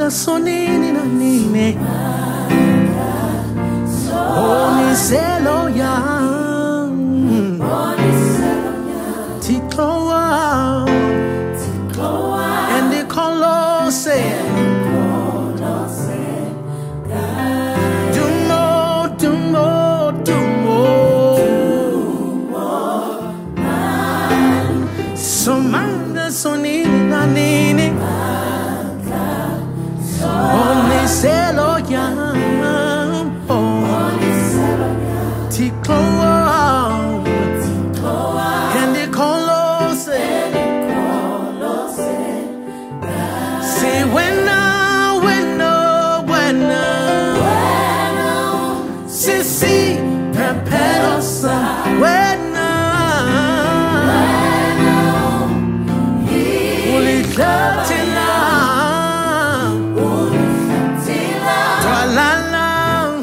sonini na nini Oni selo ya Tikloa And the Colossae Do more So manga sonini na nini Only selo ya Tikloa And the Colossae Say when Sisi Peperosa When Ulitati